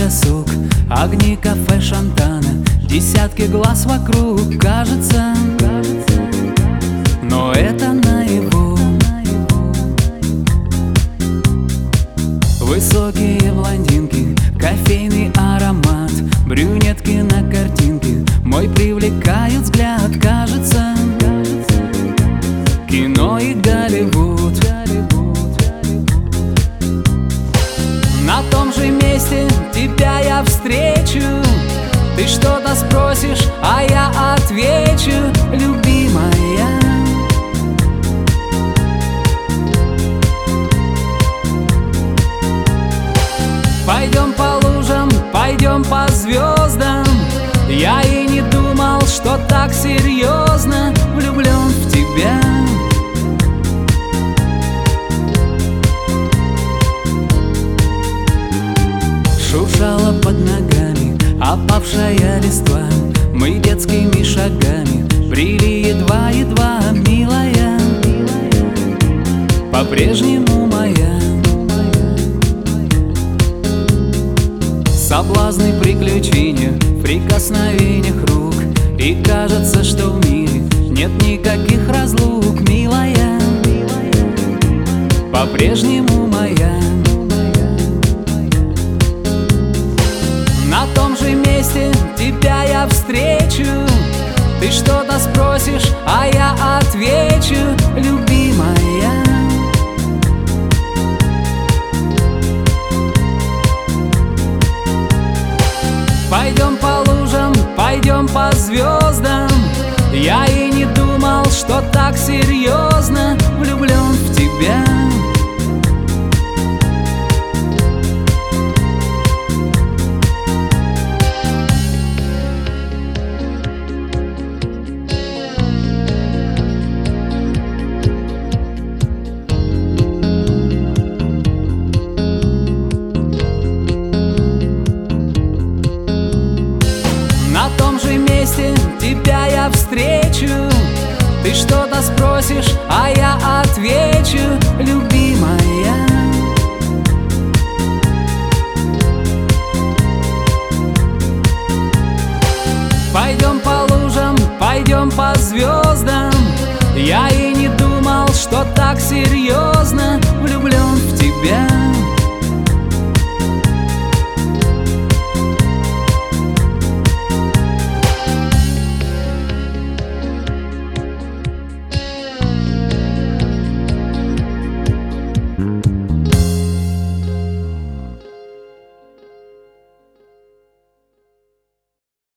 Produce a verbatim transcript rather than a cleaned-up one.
досуг, огни кафе Шантана, десятки глаз вокруг, кажется, но это наяву. Высокие блондинки, кофейный аромат, брюнетки на картинке мой привлекают взгляд, кажется, кино и Голливуд. На том же месте тебя я встречу, ты что-то спросишь, а я отвечу: любимая. Пойдем по лужам, пойдем по звездам. Я и не думал, что так серьезно влюблен в тебя. Шуршала под ногами опавшая листва, мы детскими шагами брели едва-едва, милая, по-прежнему моя. Соблазны, приключения в прикосновениях рук, и кажется, что в мире нет никаких разлук, милая, по-прежнему моя. На том же месте тебя я встречу, ты что-то спросишь, а я отвечу: любимая. Пойдем по лужам, пойдем по звездам. Я и не думал, что так серьезно влюблен в тебя. На том же месте тебя я встречу, ты что-то спросишь, а я